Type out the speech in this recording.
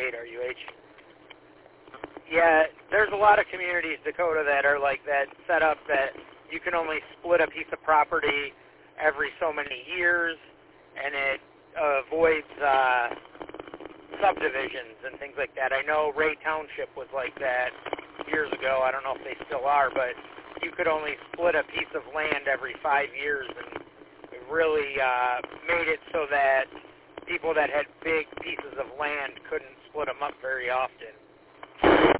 WHWH. Yeah, there's a lot of communities, Dakota, that are like that, set up that you can only split a piece of property every so many years, and it avoids subdivisions and things like that. I know Ray Township was like that years ago. I don't know if they still are, but you could only split a piece of land every 5 years, and it really made it so that people that had big pieces of land couldn't split them up very often.